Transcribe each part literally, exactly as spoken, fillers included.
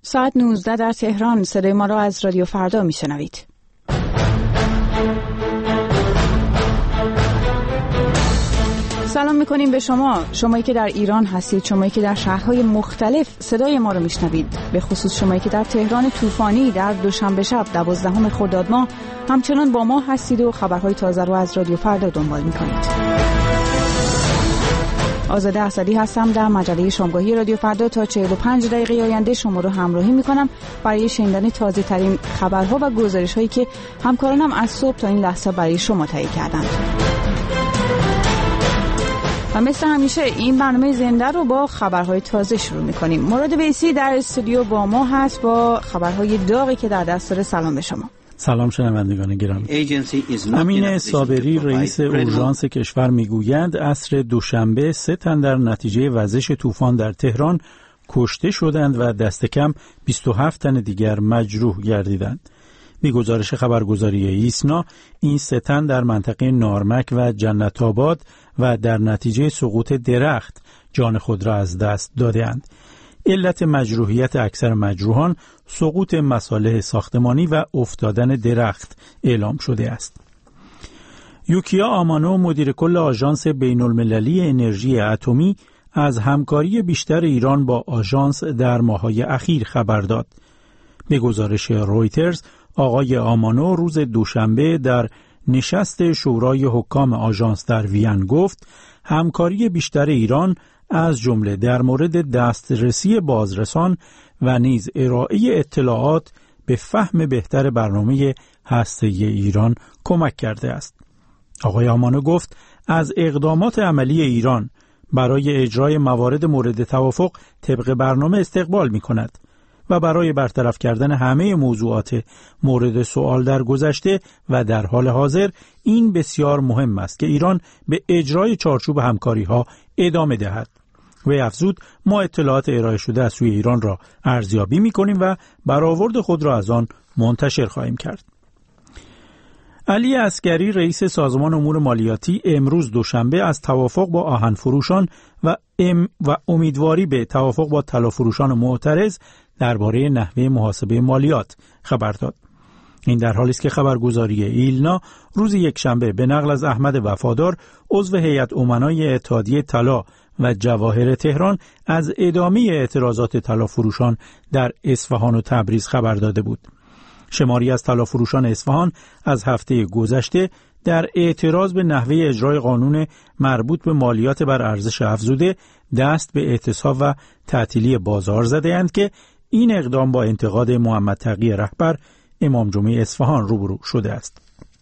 ساعت نوزده در تهران. صدای ما را از رادیو فردا میشنوید. سلام میکنیم به شما، شمایی که در ایران هستید، شمایی که در شهرهای مختلف صدای ما رو میشنوید، به خصوص شمایی که در تهران طوفانی در دوشنبه شب دوازدهم خرداد ماه همچنان با ما هستید و خبرهای تازه رو از رادیو فردا دنبال میکنید. آزاده اسدی هستم. در مجله شامگاهی رادیو فردا تا چهل و پنج دقیقه آینده شما رو همراهی میکنم برای شنیدن تازه ترین خبرها و گزارش هایی که همکارانم از صبح تا این لحظه برای شما تهیه کردند. و مثل همیشه این برنامه زنده رو با خبرهای تازه شروع میکنیم. مراد ویسی در استودیو با ما هست با خبرهای داغی که در دست داره. سلام به شما. سلام شنوندگان گرامی. امین صابری رئیس اورژانس کشور میگوید عصر دوشنبه سه تن در نتیجه وزش طوفان در تهران کشته شدند و دست کم بیست و هفت تن دیگر مجروح گردیدند. به گزارش خبرگزاری ایسنا این سه تن در منطقه نارمک و جنت آباد و در نتیجه سقوط درخت جان خود را از دست دادند. علت مجروحیت اکثر مجروحان سقوط مصالح ساختمانی و افتادن درخت اعلام شده است. یوکیا آمانو مدیر کل آژانس بین المللی انرژی اتمی از همکاری بیشتر ایران با آژانس در ماه‌های اخیر خبر داد. به گزارش رویترز آقای آمانو روز دوشنبه در نشست شورای حکام آژانس در وین گفت همکاری بیشتر ایران از جمله در مورد دسترسی بازرسان و نیز ارائه اطلاعات به فهم بهتر برنامه هسته‌ای ایران کمک کرده است. آقای آمانو گفت از اقدامات عملی ایران برای اجرای موارد مورد توافق طبق برنامه استقبال می کند و برای برطرف کردن همه موضوعات مورد سوال در گذشته و در حال حاضر این بسیار مهم است که ایران به اجرای چارچوب همکاری ها ادامه دهد. و افزود ما اطلاعات ارائه شده از سوی ایران را ارزیابی می کنیم و برآورد خود را از آن منتشر خواهیم کرد. علی عسگری رئیس سازمان امور مالیاتی امروز دوشنبه از توافق با آهن فروشان و ام و امیدواری به توافق با طلا فروشان معترض درباره نحوه محاسبه مالیات خبر داد. این در حالی است که خبرگزاری ایلنا روز یکشنبه به نقل از احمد وفادار عضو هیئت امنای اتحادیه طلا و جواهر تهران از ادامه اعتراضات طلا فروشان در اصفهان و تبریز خبر داده بود. شماری از طلا فروشان اصفهان از هفته گذشته در اعتراض به نحوه اجرای قانون مربوط به مالیات بر ارزش افزوده دست به اعتصاب و تعطیلی بازار زده‌اند که این اقدام با انتقاد محمد تقی رهبر امام جمعه اصفهان روبرو شده است.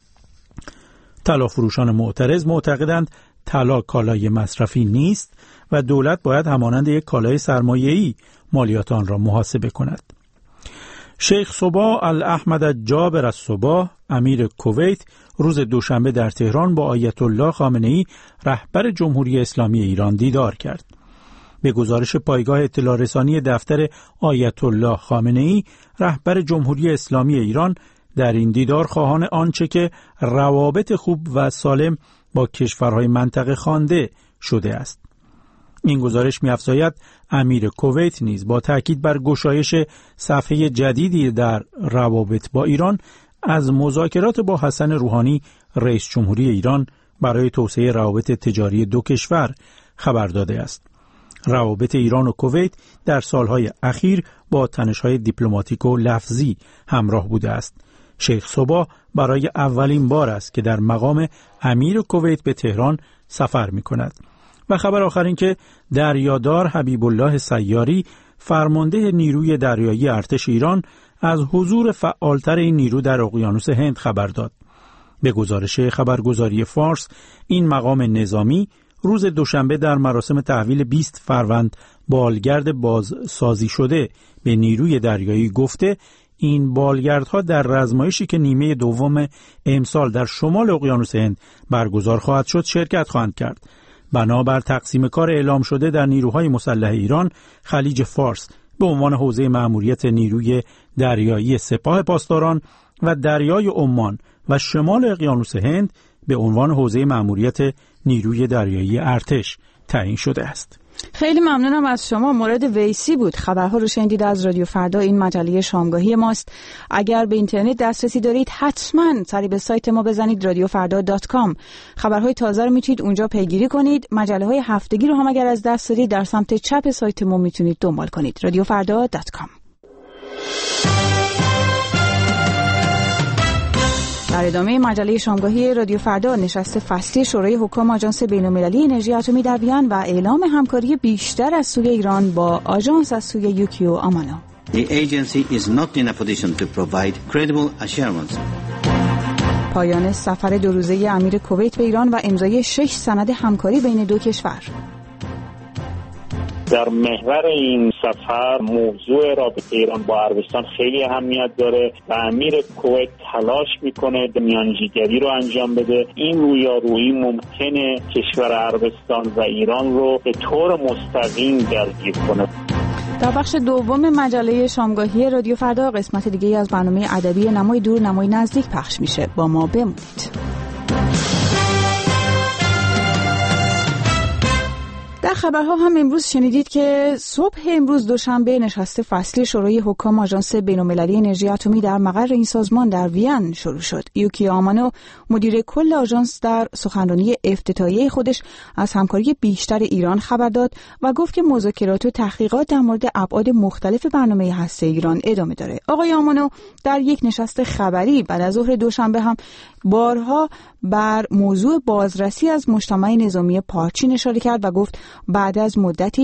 طلا فروشان معترض معتقدند طلا کالای مصرفی نیست و دولت باید همانند یک کالای سرمایه‌ای مالیات آن را محاسبه کند. شیخ صباح الاحمد جابر الصباح امیر کویت روز دوشنبه در تهران با آیت الله خامنه‌ای رهبر جمهوری اسلامی ایران دیدار کرد. به گزارش پایگاه اطلاع رسانی دفتر آیت الله خامنه‌ای رهبر جمهوری اسلامی ایران در این دیدار خواهان آنچه که روابط خوب و سالم با کشورهای منطقه خوانده شده است. این گزارش می‌افزاید امیر کویت نیز با تاکید بر گشایش صفحه جدیدی در روابط با ایران از مذاکرات با حسن روحانی رئیس جمهوری ایران برای توسعه روابط تجاری دو کشور خبر داده است. روابط ایران و کویت در سالهای اخیر با تنش‌های دیپلماتیک و لفظی همراه بوده است. شیخ صباح برای اولین بار است که در مقام امیر کویت به تهران سفر می‌کند. و خبر آخر این که دریادار حبیب الله سیاری فرمانده نیروی دریایی ارتش ایران از حضور فعالتر این نیرو در اقیانوس هند خبر داد. به گزارش خبرگزاری فارس این مقام نظامی روز دوشنبه در مراسم تحویل بیست فروند بالگرد بازسازی شده به نیروی دریایی گفته این بالگردها در رزمایشی که نیمه دوم امسال در شمال اقیانوس هند برگزار خواهد شد شرکت خواهند کرد. بنابر تقسیم کار اعلام شده در نیروهای مسلح ایران، خلیج فارس به عنوان حوزه مأموریت نیروی دریایی سپاه پاسداران و دریای عمان و شمال اقیانوس هند به عنوان حوزه مأموریت نیروی دریایی ارتش تعیین شده است. خیلی ممنونم از شما. مراد ویسی بود. خبرها رو شنیدید از رادیو فردا، این مجله شامگاهی ماست. اگر به اینترنت دسترسی دارید حتما سری به سایت ما بزنید رادیو فردا دات کام. خبرهای تازه رو میتونید اونجا پیگیری کنید. مجله های هفتگی رو هم اگر از دست دادید در سمت چپ سایت ما میتونید دنبال کنید رادیو فردا دات کام. در ادامه مجله شامگاهی رادیو فردا، نشست فصلی شورای حکام آژانس بین‌المللی انرژی اتمی در وین و اعلام همکاری بیشتر از سوی ایران با آژانس از سوی یوکیو آمانو. The agency is not in a position to provide credible assurance. پایان سفر دو روزه امیر کویت به ایران و امضای شش سند همکاری بین دو کشور. در محور این سفر موضوع رابطه ایران با عربستان خیلی اهمیت داره و امیر کویت تلاش میکنه میانجیگری رو انجام بده. این رویارویی ممکنه کشور عربستان و ایران رو به طور مستقیم درگیر کنه. در بخش دوم مجله شامگاهی رادیو فردا قسمت دیگه از برنامه ادبی نمای دور نمای نزدیک پخش میشه. با ما بمونید. در خبرها هم امروز شنیدید که صبح امروز دوشنبه نشست فصلی شورای حکام آژانس بین‌المللی انرژی اتمی در مقر این سازمان در وین شروع شد. یوکیو آمانو مدیر کل آژانس در سخنرانی افتتاحیه خودش از همکاری بیشتر ایران خبر داد و گفت که مذاکرات و تحقیقات در مورد ابعاد مختلف برنامه هسته‌ای ایران ادامه داره. آقای آمانو در یک نشست خبری بعد از ظهر دوشنبه هم بارها بر موضوع بازرسی از مجتمع نظامی پارچین اشاره کرد و گفت بعد از مدتی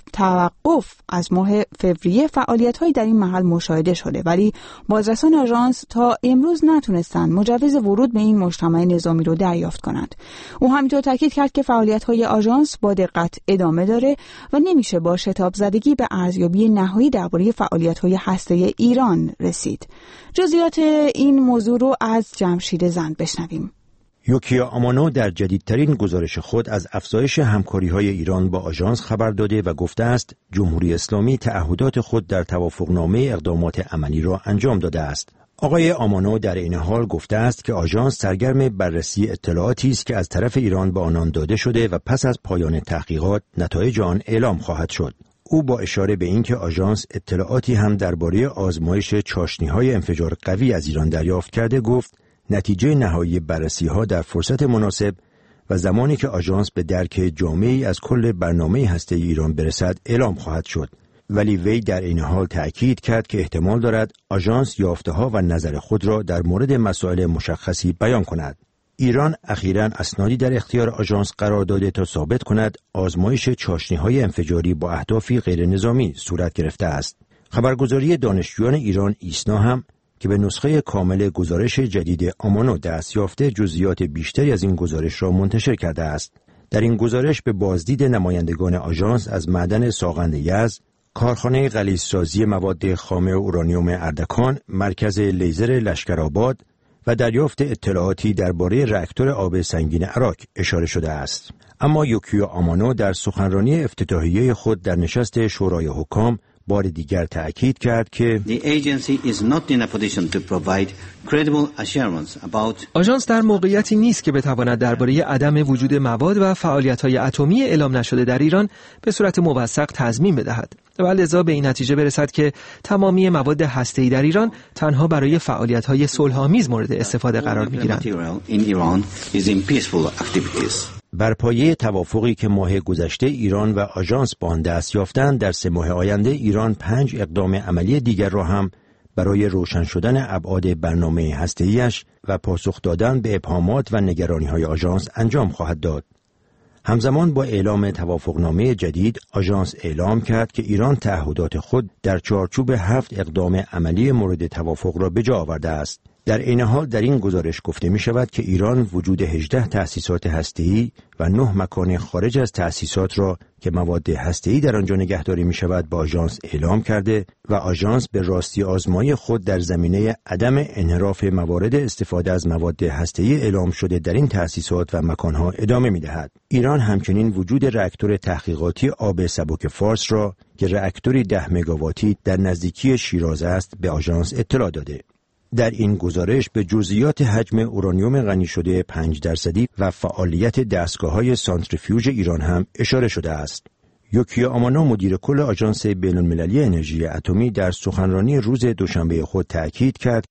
توقف از ماه فوریه فعالیت‌هایی در این محل مشاهده شده، ولی بازرسان آژانس تا امروز نتونستند مجوز ورود به این مجتمع نظامی رو دریافت کنند. او همینطور تاکید کرد که فعالیت‌های آژانس با دقت ادامه داره و نمیشه با شتاب زدگی به ارزیابی نهایی درباره فعالیت‌های هسته‌ای ایران رسید. جزئیات این موضوع رو از جمشید زند بشنویم. یوکیو آمانو در جدیدترین گزارش خود از افزایش همکاری‌های ایران با آژانس خبر داده و گفته است جمهوری اسلامی تعهدات خود در توافقنامه اقدامات عملی را انجام داده است. آقای آمانو در این حال گفته است که آژانس سرگرم بررسی اطلاعاتی است که از طرف ایران به آنان داده شده و پس از پایان تحقیقات نتایج آن اعلام خواهد شد. او با اشاره به اینکه آژانس اطلاعاتی هم درباره آزمایش چاشنی‌های انفجار قوی از ایران دریافت کرده گفت نتیجه نهایی بررسی‌ها در فرصت مناسب و زمانی که آژانس به درک جامعی از کل برنامه هسته‌ای ایران برسد اعلام خواهد شد. ولی وی در این حال تأکید کرد که احتمال دارد آژانس یافته‌ها و نظر خود را در مورد مسائل مشخصی بیان کند. ایران اخیراً اسنادی در اختیار آژانس قرار داده تا ثابت کند آزمایش چاشنی‌های انفجاری با اهدافی غیر نظامی صورت گرفته است. خبرگزاری دانشجویان ایران ایسنا هم که به نسخه کامل گزارش جدید آمانو دست یافته جزئیات بیشتری از این گزارش را منتشر کرده است. در این گزارش به بازدید نمایندگان آژانس از معدن ساغند یزد، کارخانه غلیظسازی مواد خام اورانیوم اردکان، مرکز لیزر لشکرآباد و دریافت اطلاعاتی درباره راکتور آب سنگین عراق اشاره شده است. اما یوکیو آمانو در سخنرانی افتتاحیه خود در نشست شورای حکام بار دیگر تأکید کرد که آژانس در موقعیتی نیست که بتواند درباره عدم وجود مواد و فعالیت‌های اتمی اعلام نشده در ایران به صورت موثق تضمین بدهد و لذا به این نتیجه برسد که تمامی مواد هسته‌ای در ایران تنها برای فعالیت‌های صلح‌آمیز مورد استفاده قرار می‌گیرند. بر پایه توافقی که ماه گذشته ایران و آژانس با آن دست یافتند، در سه ماه آینده ایران پنج اقدام عملی دیگر را هم برای روشن شدن ابعاد برنامه هسته‌ای‌اش و پاسخ دادن به ابهامات و نگرانی‌های آژانس انجام خواهد داد. همزمان با اعلام توافقنامه جدید، آژانس اعلام کرد که ایران تعهدات خود در چارچوب هفت اقدام عملی مورد توافق را به جا آورده است. در این حال در این گزارش گفته می شود که ایران وجود هجده تأسیسات هسته‌ای و نه مکان خارج از تأسیسات را که مواد هسته‌ای در آنجا نگهداری می شود با آژانس اعلام کرده و آژانس به راستی آزمایی خود در زمینه عدم انحراف موارد استفاده از مواد هسته‌ای اعلام شده در این تأسیسات و مکانها ادامه می دهد. ایران همچنین وجود راکتور تحقیقاتی آب سبک فارس را که راکتوری ده مگاواتی در نزدیکی شیراز است به آژانس اطلاع داده. در این گزارش به جزئیات حجم اورانیوم غنی شده پنج درصدی و فعالیت دستگاه‌های سانتریفیوژ ایران هم اشاره شده است. یوکیو آمانو مدیر کل آژانس بین‌المللی انرژی اتمی در سخنرانی روز دوشنبه خود تأکید کرد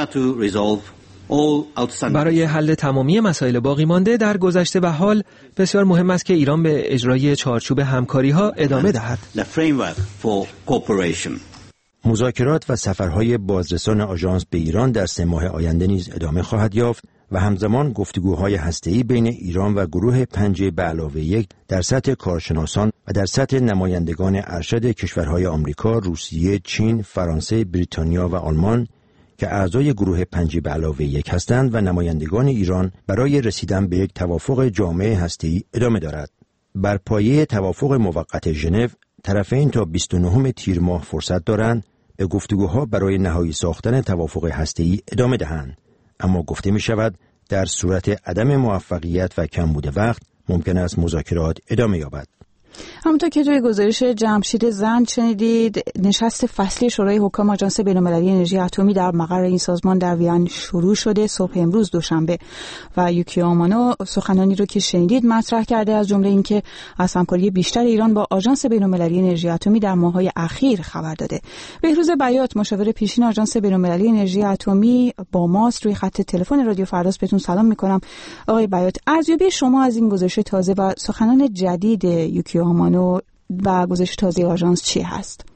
برای حل تمامی مسائل باقی مانده در گذشته و حال بسیار مهم است که ایران به اجرای چارچوب همکاری‌ها ادامه دهد. مذاکرات و سفرهای بازرسان آژانس به ایران در سه ماه آینده نیز ادامه خواهد یافت و همزمان گفتگوهای هسته‌ای بین ایران و گروه پنج به علاوه یک در سطح کارشناسان و در سطح نمایندگان ارشد کشورهای آمریکا، روسیه، چین، فرانسه، بریتانیا و آلمان که اعضای گروه پنج به علاوه یک هستند و نمایندگان ایران برای رسیدن به یک توافق جامع هسته‌ای ادامه دارد. بر پایه توافق موقت ژنو، طرفین تا بیست و نهم تیر ماه فرصت دارند به گفتگوها برای نهایی ساختن توافق هسته‌ای ادامه دهند. اما گفته می شود در صورت عدم موفقیت و کمبود وقت ممکن است مذاکرات ادامه یابد. همونطور که توی گزارش جمشید زند شنیدید، نشست فصلی شورای حکام آژانس بین‌المللی انرژی اتمی در مقر این سازمان در وین شروع شده صبح امروز دوشنبه و یوکیو آمانو سخنانی رو که شنیدید مطرح کرده، از جمله اینکه از همکاری بیشتر ایران با آژانس بین‌المللی انرژی اتمی در ماه‌های اخیر خبر داده. بهروز بیات، مشاور پیشین آژانس بین‌المللی انرژی اتمی، با ماست روی خط تلفن رادیو فرداست. بهتون سلام می‌کنم آقای بیات. ارزیابی شما از این گزارش تازه و سخنان جدید یوکیو آمانو و گزارش تازه آژانس چی هست؟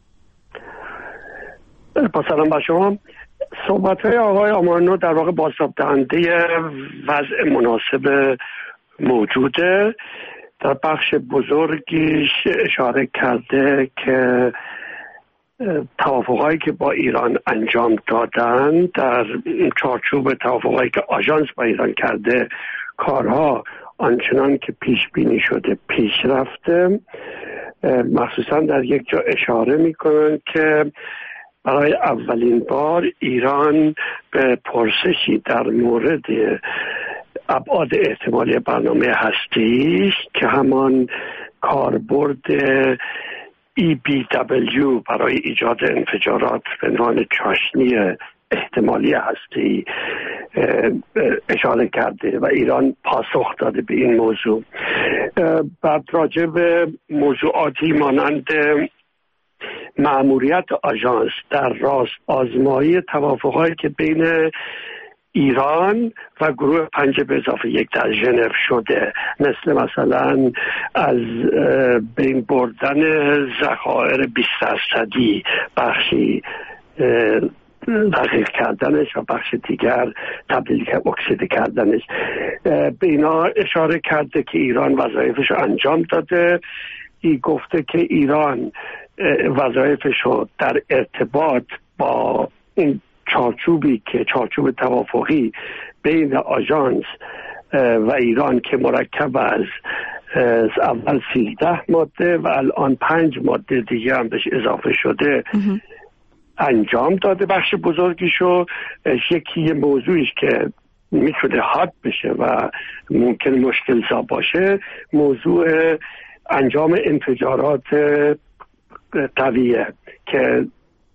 با سلام با شما. صحبت‌های آقای آمانو در واقع بازتاب دهنده وضع مناسب موجوده. در بخش بزرگیش اشاره کرده که توافقایی که با ایران انجام دادن در چارچوب توافقایی که آژانس با ایران کرده، کارها آنچنان که پیش بینی شده پیش رفته. مخصوصا در یک جا اشاره میکنن که برای اولین بار ایران به پرسشی در مورد ابعاد احتمالی برنامه هسته‌ایش که همان کاربرد ای بی دبلیو برای ایجاد انفجارات به عنوان چاشنی احتمالی هستی اشاره کرده و ایران پاسخ داده به این موضوع. بعد راجع به موضوعاتی مانند مأموریت آژانس در راست آزمایی توافقایی که بین ایران و گروه پنج به اضافه یک در ژنو شده، مثل مثلا از بین بردن ذخایر بیست درصدی، بخشی تغییر کردنش و بخش دیگر تبدیل اکسید کردنش. به اینا اشاره کرده که ایران وظایفش رو انجام داده. ای گفته که ایران وظایفش رو در ارتباط با این چارچوبی که چارچوب توافقی بین آژانس و ایران که مرکب از اول سیزده ماده و الان پنج ماده دیگه هم بهش اضافه شده انجام داده. بخش بزرگیشو یکی یه موضوعیش که میتونه حاد بشه و ممکن مشکل سا باشه، موضوع انجام انفجارات قویه که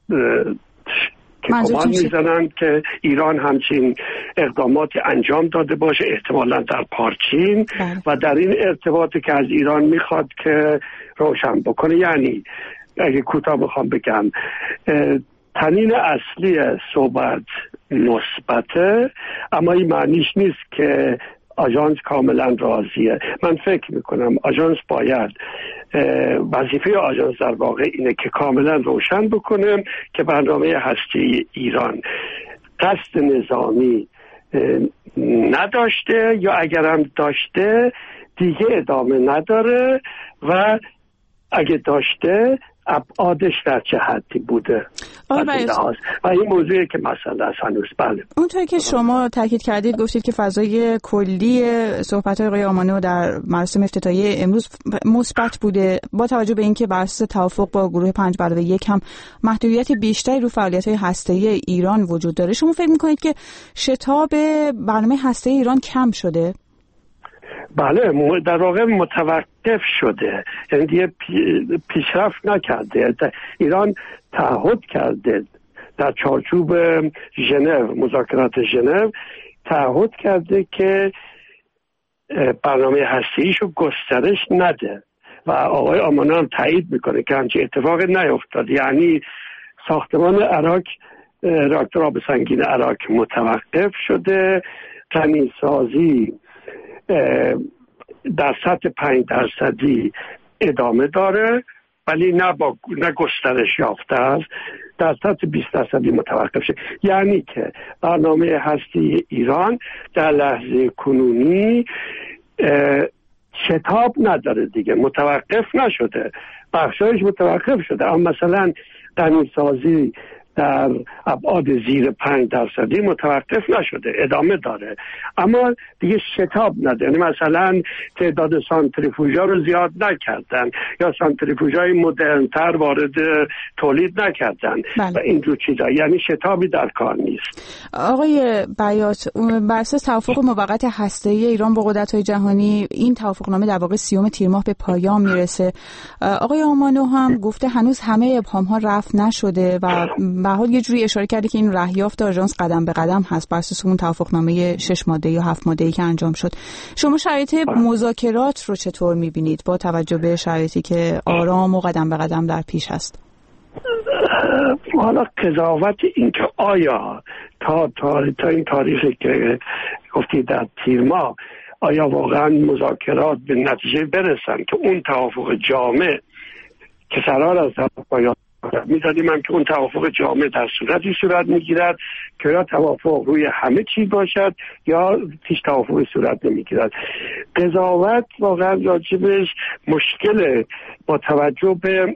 که گمان میزنن که ایران همچین اقداماتی انجام داده باشه، احتمالا در پارچین بله. و در این ارتباطی که از ایران میخواد که روشن بکنه. یعنی اگه کوتاه بخوام بگم، تنین اصلی صحبت مثبته، اما این معنیش نیست که آژانس کاملا راضیه. من فکر میکنم آژانس باید، وظیفه آژانس در واقع اینه که کاملا روشن بکنه که برنامه هستی ایران قصد نظامی نداشته، یا اگرم داشته دیگه ادامه نداره، و اگه داشته ابعادش در چه حدی بوده و این موضوعی که مسئله است هنوز. بله، اونطوری که شما تاکید کردید، گفتید که فضای کلی صحبت‌های آقای آمانو در مراسم افتتاحیه امروز مثبت بوده، با توجه به اینکه بر اساس توافق با گروه پنج به علاوه یک هم محدودیت بیشتری رو فعالیت‌های هسته‌ای ایران وجود داره. شما فکر می‌کنید که شتاب برنامه هسته‌ای ایران کم شده؟ بله، در واقع متوقف شده، یعنی دیگه پیشرفت نکرده. ایران تعهد کرده در چارچوب ژنو، مذاکرات ژنو تعهد کرده که برنامه هسته‌ایشو گسترش نده و آقای آمانو هم تایید میکنه که همچین اتفاق نیفتاد. یعنی ساختمان عراق، راکتور آب سنگین عراق متوقف شده، تامین‌سازی در سطح پنج درصدی ادامه داره ولی نه با نه گسترش یافته است، در سطح بیست درصدی متوقف شده. یعنی که برنامه هستی ایران در لحظه کنونی شتاب نداره دیگه، متوقف نشده، بخشایش متوقف شده، اما مثلا تامین‌سازی در ابعاد زیر پنج درصدی متوقف نشده، ادامه داره، اما دیگه شتاب نداره. یعنی مثلا تعداد سانتریفوژا رو زیاد نکردن یا سانتریفوژای مدرن‌تر وارد تولید نکردن بله. و اینجور چیزا، یعنی شتابی در کار نیست. آقای بیات، بر اساس توافق موقت هسته‌ای ایران با قدرت‌های جهانی، این توافقنامه در واقع سیوم تیر ماه به پایان میرسه. آقای آمانو هم گفته هنوز همه ابهام‌ها رفع نشده و به حال یه جوری اشاره کرده که این رهیافت آژانس قدم به قدم هست بر اساس اون توافقنامه شش ماده یا هفت ماده‌ای که انجام شد. شما شرایط مذاکرات رو چطور می‌بینید با توجه به شرایطی که آرام و قدم به قدم در پیش هست؟ حالا قضاوت این که آیا تا تا, تا این تاریخی که گفتی در تیر ماه آیا واقعا مذاکرات به نتیجه برسن که اون توافق جامع که قرار است در پایان می‌دادیم هم که اون توافق جامع در صورتی صورت میگیرد که یا توافق روی همه چیز باشد یا هیچ توافقی صورت نمیگیرد. قضاوت واقعا راجبش مشکله با توجه به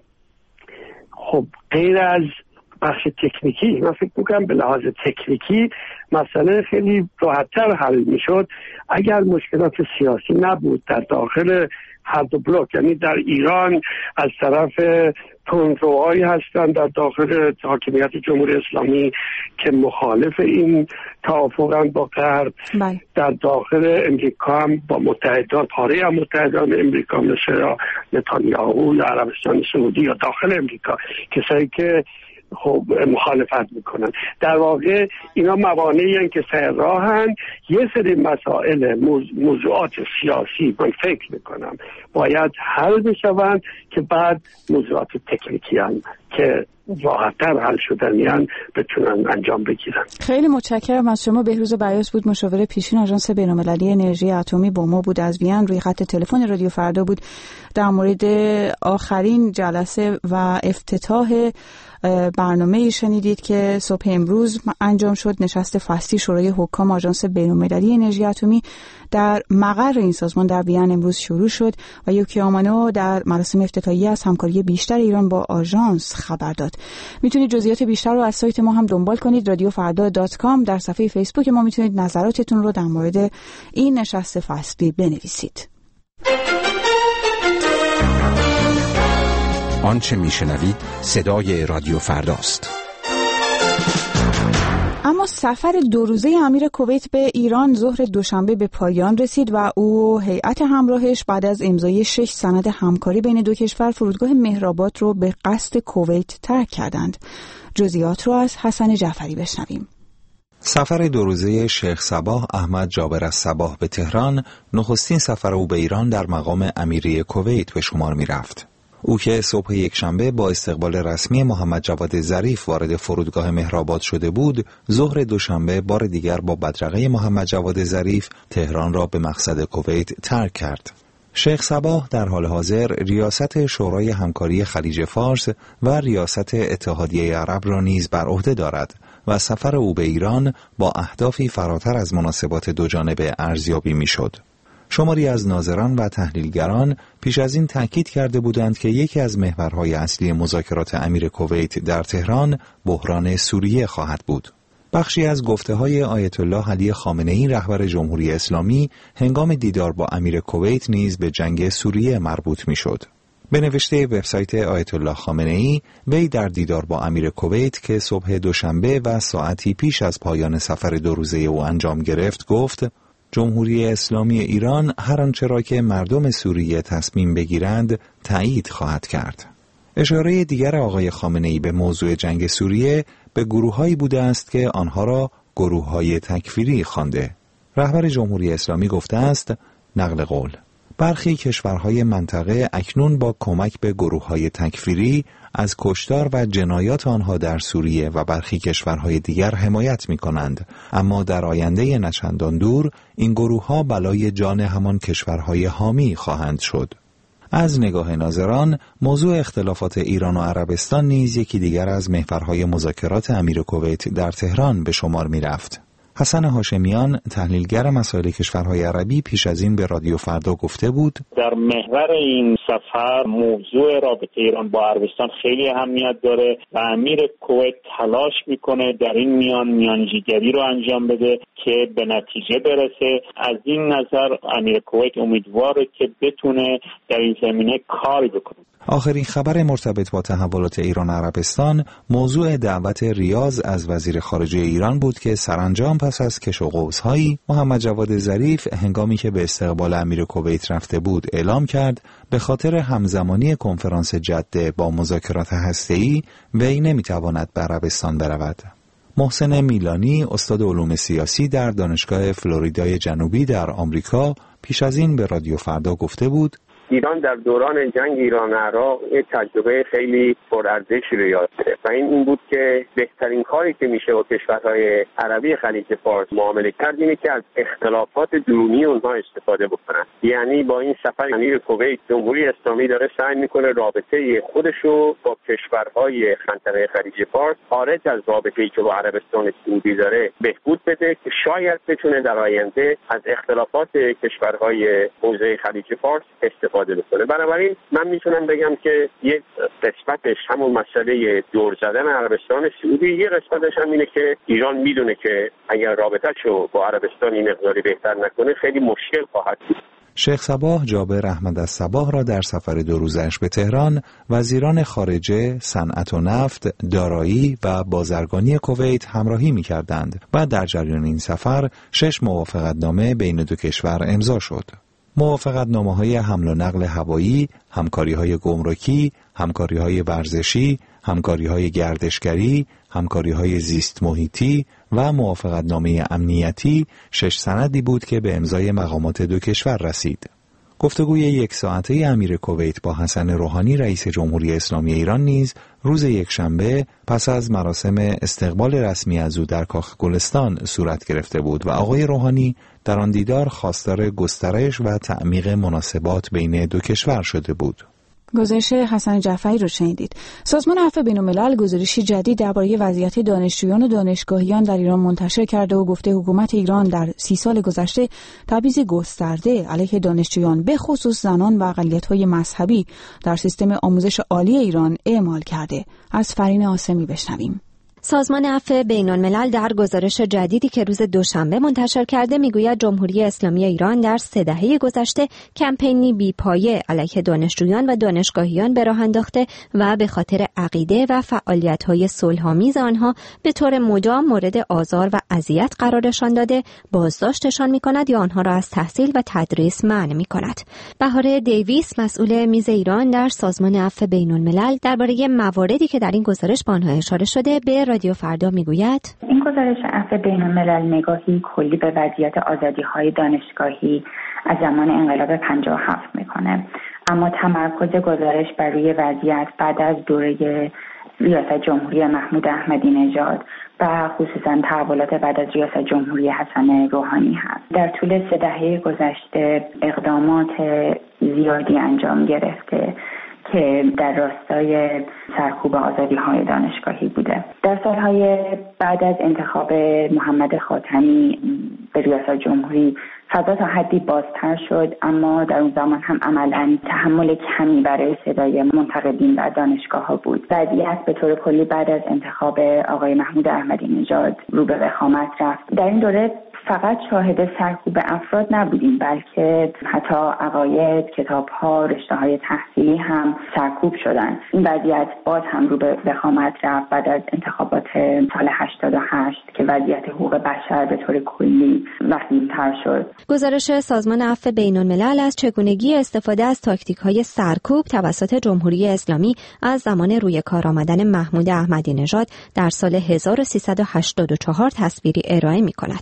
خب غیر از بخش تکنیکی. من فکر میکنم به لحاظ تکنیکی مسئله خیلی راحت‌تر حل میشد اگر مشکلات سیاسی نبود در داخل هر دو بلوک. یعنی در ایران از طرف تندروهایی هستن در داخل حاکمیت جمهوری اسلامی که مخالف این توافقن با غرب، در داخل امریکا هم با متحدان، پاره هم متحدان امریکا مثل نتانیاهو یا عربستان سعودی یا داخل امریکا کسایی که خب مخالفت میکنن. در واقع اینا موانعی هستند که سر راهن. یه سری مسائل موضوعات سیاسی من فکر میکنم باید حل بشوند که بعد موضوعات تکنیکی هم که راحت‌تر حل شدنیان بتونن انجام بگیرن. خیلی متشکرم از شما. بهروز بیات بود، مشاور پیشین آژانس بین‌المللی انرژی اتمی با ما بود از وین. روی خط تلفن رادیو فردا بود در مورد آخرین جلسه و افتتاح برنامه‌ای شنیدید که صبح امروز انجام شد، نشست فصلی شورای حکام آژانس بین‌المللی انرژی اتمی در مقر این سازمان در وین امروز شروع شد و یوکی آمانو در مراسم افتتاحیه از همکاری بیشتر ایران با آژانس خبر داد. میتونید جزئیات بیشتر رو از سایت ما هم دنبال کنید، رادیو فردا دات کام. در صفحه فیسبوک ما میتونید نظراتتون رو در مورد این نشست فصلی بنویسید. آنچه میشنوید صدای رادیو فرداست. اما سفر دو روزه امیر کویت به ایران ظهر دوشنبه به پایان رسید و او هیئت همراهش بعد از امضای شش سند همکاری بین دو کشور فرودگاه مهرآباد رو به قصد کویت ترک کردند. جزئیات رو از حسن جعفری بشنویم. سفر دو روزه شیخ صباح احمد جابر الصباح به تهران نخستین سفر او به ایران در مقام امیری کویت به شمار می رفت. او که صبح یکشنبه با استقبال رسمی محمد جواد ظریف وارد فرودگاه مهرآباد شده بود، ظهر دوشنبه بار دیگر با بدرقه محمد جواد ظریف تهران را به مقصد کویت ترک کرد. شیخ صباح در حال حاضر ریاست شورای همکاری خلیج فارس و ریاست اتحادیه عرب را نیز بر عهده دارد و سفر او به ایران با اهدافی فراتر از مناسبات دوجانبه ارزیابی می‌شد. شماری از ناظران و تحلیلگران پیش از این تاکید کرده بودند که یکی از محورهای اصلی مذاکرات امیر کویت در تهران بحران سوریه خواهد بود. بخشی از گفته‌های آیت الله علی خامنه‌ای رهبر جمهوری اسلامی هنگام دیدار با امیر کویت نیز به جنگ سوریه مربوط می‌شد. به نوشته وبسایت آیت الله خامنه‌ای، وی در دیدار با امیر کویت که صبح دوشنبه و ساعتی پیش از پایان سفر دو روزه او انجام گرفت گفت: جمهوری اسلامی ایران هر آنچه را که مردم سوریه تصمیم بگیرند تایید خواهد کرد. اشاره دیگر آقای خامنه‌ای به موضوع جنگ سوریه به گروه‌هایی بوده است که آنها را گروه‌های تکفیری خوانده. رهبر جمهوری اسلامی گفته است: نقل قول: برخی کشورهای منطقه اکنون با کمک به گروه‌های تکفیری از کشتار و جنایات آنها در سوریه و برخی کشورهای دیگر حمایت می‌کنند، اما در آینده نچندان دور این گروه‌ها بلای جان همان کشورهای حامی خواهند شد. از نگاه ناظران، موضوع اختلافات ایران و عربستان نیز یکی دیگر از محورهای مذاکرات امیر کویت در تهران به شمار می‌رفت. حسن هاشمیان، تحلیلگر مسائل کشورهای عربی، پیش از این به رادیو فردا گفته بود در محور این سفر موضوع رابطه ایران با عربستان خیلی اهمیت داره و امیر کویت تلاش میکنه در این میان میانجیگری رو انجام بده که به نتیجه برسه. از این نظر امیر کویت امیدواره که بتونه در این زمینه کاری بکنه. آخرین خبر مرتبط با تحولات ایران و عربستان موضوع دعوت ریاض از وزیر خارجه ایران بود که سرانجام پس از کش و قوس‌هایی محمد جواد ظریف هنگامی که به استقبال امیر کویت رفته بود اعلام کرد به خاطر همزمانی کنفرانس جده با مذاکرات هسته‌ای وی نمیتواند به عربستان برود. محسن میلانی، استاد علوم سیاسی در دانشگاه فلوریدای جنوبی در آمریکا، پیش از این به رادیو فردا گفته بود ایران در دوران جنگ ایران عراق یک تجربه خیلی پرارزشی رو یاد گرفت و این این بود که بهترین کاری که میشه با کشورهای عربی خلیج فارس معامله کرد اینه که از اختلافات درونی اونها استفاده بکنن. یعنی با این سفر امیر کویت جمهوری اسلامی داره سعی میکنه رابطه خودش رو با کشورهای منطقه خلیج فارس خارج از رابطه‌ای که با عربستان سعودی داره بهبود بده که شاید بتونه در آینده از اختلافات کشورهای حوزه خلیج فارس استفاده بکنه. بنابراین من میتونم بگم که یک قسمتش همون مسئله دور زدن عربستان سعودی، یه قسمتش هم اینه که ایران میدونه که اگر رابطه‌شو با عربستان این مقداری بهتر نکنه خیلی مشکل خواهد بود. شیخ صباح جابر احمد از صباح را در سفر دو روزش به تهران وزیران خارجه، صنعت و نفت، دارایی و بازرگانی کویت همراهی می‌کردند و در جریان این سفر شش موافقتنامه بین دو کشور امضا شد. موافقتنامه‌های حمل و نقل هوایی، همکاری‌های گمرکی، همکاری‌های ورزشی، همکاری‌های گردشگری، همکاری‌های زیست محیطی و موافقتنامه امنیتی شش سندی بود که به امضای مقامات دو کشور رسید. گفتگوی یک ساعته امیر کویت با حسن روحانی رئیس جمهوری اسلامی ایران نیز روز یکشنبه پس از مراسم استقبال رسمی از او در کاخ گلستان صورت گرفته بود و آقای روحانی در آن دیدار خواستار گسترش و تعمیق مناسبات بین دو کشور شده بود. گزارش حسن جعفری رو شنیدید. سازمان عفو بین‌الملل گزارشی جدید درباره وضعیت دانشجویان و دانشگاهیان در ایران منتشر کرده و گفته حکومت ایران در سی سال گذشته تبعیض گسترده علیه دانشجویان به خصوص زنان و اقلیت‌های مذهبی در سیستم آموزش عالی ایران اعمال کرده. از فرین آسمی بشنویم. سازمان عفو بین‌الملل در گزارش جدیدی که روز دوشنبه منتشر کرده میگوید جمهوری اسلامی ایران در سه دهه گذشته کمپینی بی‌پایه علیه دانشجویان و دانشگاهیان به راه انداخته و به خاطر عقیده و فعالیت‌های صلح‌آمیز آنها به طور مدام مورد آزار و اذیت قرارشان داده، بازداشتشان می‌کند یا آنها را از تحصیل و تدریس منع می‌کند. بهاره دیویس، مسئول میز ایران در سازمان عفو بین‌الملل، درباره مواردی که در این گزارش به آنها اشاره شده به رادیو فردا میگوید این گزارش عفو بین‌الملل نگاهی کلی به وضعیت آزادی‌های دانشگاهی از زمان انقلاب پنجاه و هفت میکنه، اما تمرکز گزارش بر روی وضعیت بعد از دوره ریاست جمهوری محمود احمدی نژاد و خصوصا تحولات بعد از ریاست جمهوری حسن روحانی هست. در طول سه دهه گذشته اقدامات زیادی انجام گرفته که در راستای سرکوب آزادی‌های دانشگاهی بوده. در سالهای بعد از انتخاب محمد خاتمی به ریاست جمهوری فضا تا حدی بازتر شد، اما در اون زمان هم عملاً تحمل کمی برای صدای منتقدین در دانشگاه‌ها بود. وضعیت به طور کلی بعد از انتخاب آقای محمود احمدی نژاد رو به وخامت رفت. در این دوره فقط شاهد سرکوب افراد نبودیم، بلکه حتی عقاید، کتاب‌ها، رشته‌های تحصیلی هم سرکوب شدن. این وضعیت باز هم رو به وخامت رفت بعد از انتخابات سال هشتاد و هشت که وضعیت حقوق بشر به طور کلی وخیم‌تر شد. گزارش سازمان عفو بین‌الملل از چگونگی استفاده از تاکتیک‌های سرکوب توسط جمهوری اسلامی از زمان روی کار آمدن محمود احمدی نژاد در سال هزار و سیصد و هشتاد و چهار تصویری ارائه می‌کند. این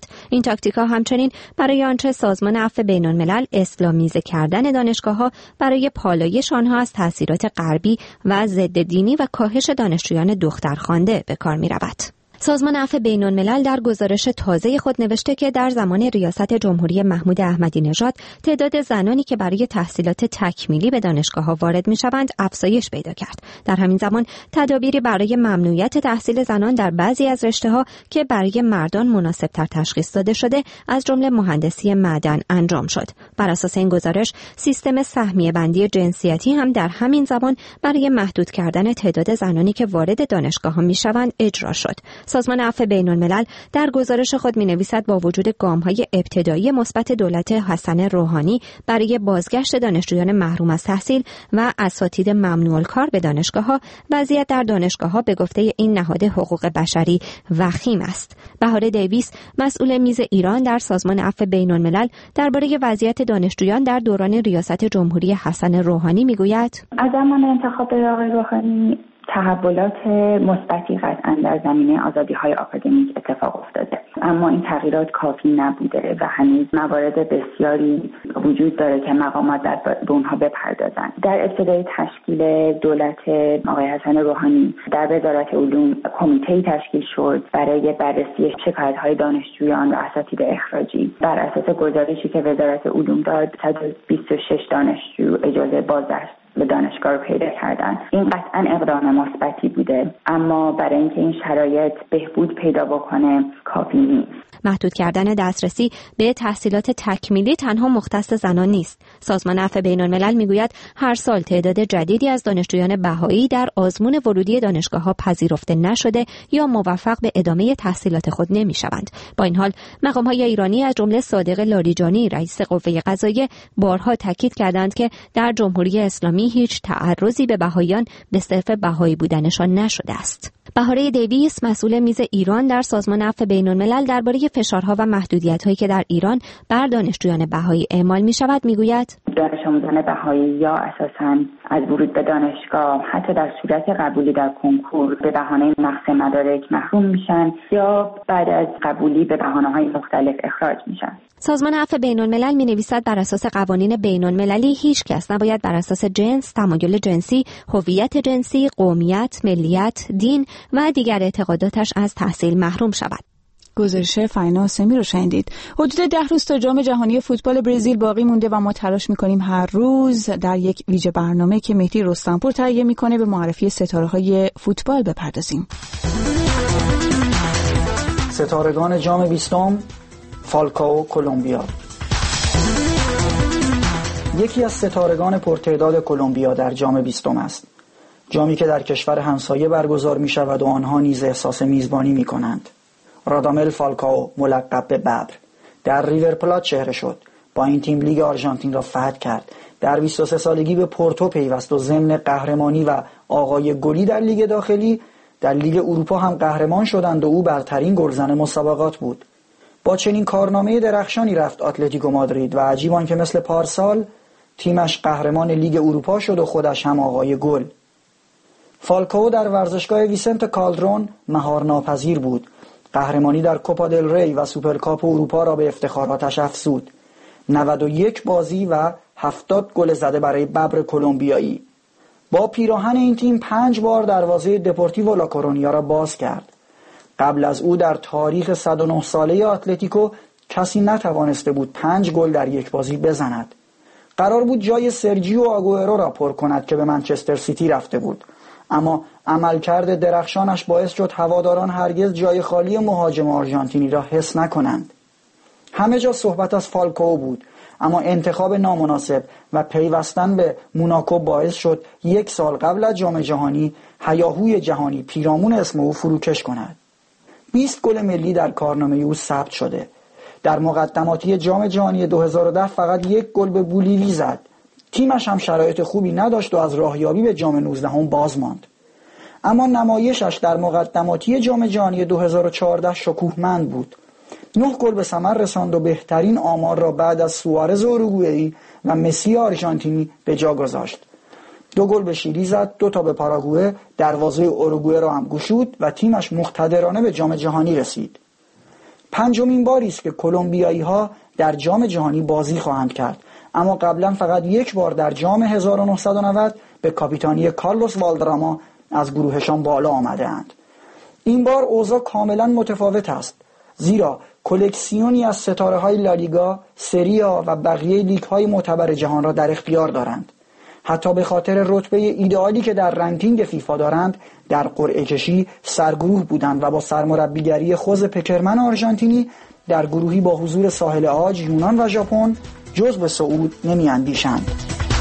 آنتارکتیکا همچنین برای آنچه سازمان عفو بین‌الملل اسلامیزه کردن دانشگاه‌ها برای پالایش آنها از تأثیرات غربی و ضد دینی و کاهش دانشجویان دخترخوانده به کار می‌رود. سازمان عفو بین‌الملل در گزارش تازه خود نوشته که در زمان ریاست جمهوری محمود احمدی نژاد تعداد زنانی که برای تحصیلات تکمیلی به دانشگاه‌ها وارد می‌شوند افزایش پیدا کرد. در همین زمان تدابیری برای ممنوعیت تحصیل زنان در بعضی از رشته‌ها که برای مردان مناسب‌تر تشخیص داده شده از جمله مهندسی معدن انجام شد. بر اساس این گزارش سیستم سهمیه بندی جنسیتی هم در همین زمان برای محدود کردن تعداد زنانی که وارد دانشگاه‌ها می‌شوند اجرا شد. سازمان عفو بین‌الملل در گزارش خود می‌نویسد با وجود گام‌های ابتدایی مثبت دولت حسن روحانی برای بازگشت دانشجویان محروم از تحصیل و اساتید ممنوع الکار به دانشگاه‌ها، وضعیت در دانشگاه‌ها به گفته این نهاد حقوق بشری وخیم است. بهار دیویس، مسئول میز ایران در سازمان عفو بین‌الملل، درباره وضعیت دانشجویان در دوران ریاست جمهوری حسن روحانی می‌گوید: از زمان انتخاب آقای روحانی تحولات مثبتی قطعا در زمینه آزادی‌های آکادمیک اتفاق افتاده، اما این تغییرات کافی نبوده و هنوز موارد بسیاری وجود داره که مقامات در به اونها بپردازند. در ابتدای تشکیل دولت آقای حسن روحانی در وزارت علوم کمیته‌ای تشکیل شد برای بررسی شکایت‌های دانشجویان و اساتید اخراجی. بر اساس گزارشی که وزارت علوم داد، صد و بیست و شش دانشجو اجازه بازگشت به دانشگاه رو پیدا کردن. این قطعا اقدام مثبتی بوده، اما برای اینکه این شرایط بهبود پیدا بکنه کافی نیست. محدود کردن دسترسی به تحصیلات تکمیلی تنها مختص زنان نیست. سازمان عفو بین‌الملل میگوید هر سال تعداد جدیدی از دانشجویان بهایی در آزمون ورودی دانشگاه‌ها پذیرفته نشده یا موفق به ادامه تحصیلات خود نمی‌شوند. با این حال مقام‌های ایرانی از جمله صادق لاریجانی رئیس قوه قضاییه بارها تاکید کردند که در جمهوری اسلامی هیچ تعرضی به بهاییان به صرف بهایی بودنشان نشده است. بهاره دیویس، مسئول میز ایران در سازمان عفو بین‌الملل، درباره فشارها و محدودیت‌هایی که در ایران بر دانشجویان بهایی اعمال می‌شود میگوید: دانش آموزان بهایی یا اساساً از ورود به دانشگاه حتی در صورت قبولی در کنکور به بهانه نقص مدارک محروم میشن یا بعد از قبولی به بهانه‌های مختلف اخراج میشن. سازمان عفو بین‌الملل می‌نویسد بر اساس قوانین بین‌المللی هیچ کس نباید بر اساس جنس، تمایل جنسی، هویت جنسی، قومیت، ملیت، دین و دیگر اعتقاداتش از تحصیل محروم شود. گزارش فینا سمی رو شنیدید. حدود ده روز تا جام جهانی فوتبال برزیل باقی مونده و ما تلاش می‌کنیم هر روز در یک ویژه برنامه که مهدی رستمپور تهیه می‌کنه به معرفی ستاره‌های فوتبال بپردازیم. ستارگان جام بیستم، فالکائو کلمبیا. یکی از ستارگان پرتعداد کلمبیا در جام بیستم است. جامی که در کشور همسایه برگزار می شود و آنها نیز احساس میزبانی می کنند. رادامل فالکائو، ملقب به ببر، در ریور پلات چهره شد. با این تیم لیگ آرژانتین را فتح کرد. در بیست و سه سالگی به پورتو پیوست و ضمن قهرمانی و آقای گلی در لیگ داخلی، در لیگ اروپا هم قهرمان شدند و او برترین گلزن مسابقات بود. با چنین کارنامه درخشانی رفت اتلتیکو مادرید و عجیب آن که مثل پارسال تیمش قهرمان لیگ اروپا شد و خودش هم آقای گل. فالکائو در ورزشگاه ویسنت کالدرون مهار ناپذیر بود. قهرمانی در کوپا دل ری و سوپرکاپ اروپا را به افتخاراتش افزود. نود و یک بازی و هفتاد گل زده برای ببر کلمبیایی. با پیراهن این تیم پنج بار دروازه دپورتیو لا کورونیا را باز کرد. قبل از او در تاریخ صد و نه ساله اتلتیکو کسی نتوانسته بود پنج گل در یک بازی بزند. قرار بود جای سرجیو آگوئرو را پر کند که به منچستر سیتی رفته بود، اما عملکرد درخشانش باعث شد هواداران هرگز جای خالی مهاجم آرژانتینی را حس نکنند. همه جا صحبت از فالکائو بود، اما انتخاب نامناسب و پیوستن به موناکو باعث شد یک سال قبل از جام جهانی هیاهوی جهانی پیرامون اسم او فروکش کند. بیست گل ملی در کارنامه او ثبت شده. در مقدماتی جام جهانی دو هزار و ده فقط یک گل به بولیوی زد. تیمش هم شرایط خوبی نداشت و از راهیابی به جام نوزدهم باز ماند. اما نمایشش در مقدماتی جام جهانی دو هزار و چهارده شکوهمند بود. نه گل به ثمر رساند و بهترین آمار را بعد از سوارز اوروگوئه‌ای و مسی آرژانتینی به جا گذاشت. دو گل به شیلی زد، دو تا به پاراگوئه، دروازه اوروگوئه را هم گشود و تیمش مقتدرانه به جام جهانی رسید. پنجمین باری است که کلمبیایی‌ها در جام جهانی بازی خواهند کرد، اما قبلا فقط یک بار در جام هزار و نهصد و نود به کاپیتانی کارلوس والدراما از گروهشان بالا آمده اند. این بار اوضاع کاملا متفاوت است، زیرا کلکسیونی از ستاره‌های لالیگا، سری آ و بقیه لیگ‌های معتبر جهان را در اختیار دارند. حتی به خاطر رتبه ایدئالی که در رنکینگ فیفا دارند، در قرعه کشی سرگروه بودند و با سرمربیگری خوز پکرمن آرژانتینی در گروهی با حضور ساحل عاج، یونان و ژاپن جز به صعود نمی اندیشند.